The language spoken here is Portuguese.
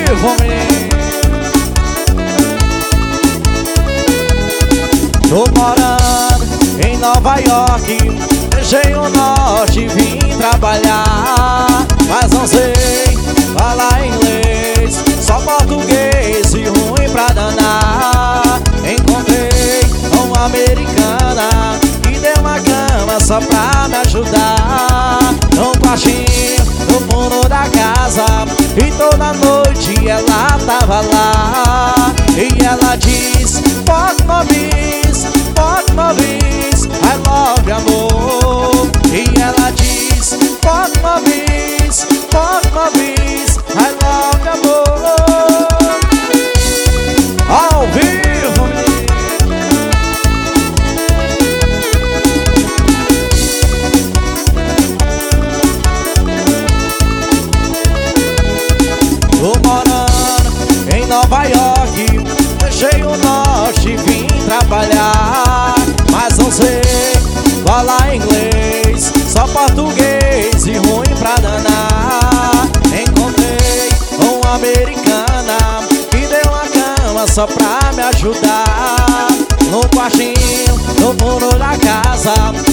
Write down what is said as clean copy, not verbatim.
vivo, menino. Tô morando em Nova York, deixei o norte e vim trabalhar. Mas não sei falar inglês, só português e ruim pra danar. Encontrei uma americana que deu uma cama só pra me ajudar. Num quartinho no fundo da casa, e toda noite ela tava lá. E ela diz, fuck my bis, I love you, amor. E ela diz, fuck my bis, I love you, amor. Ao vivo, tô morando em Nova York, deixei o norte e vim trabalhar. Mas não sei falar inglês, só português e ruim pra danar. Encontrei uma americana que deu uma cama só pra me ajudar. Num quartinho no fundo da casa,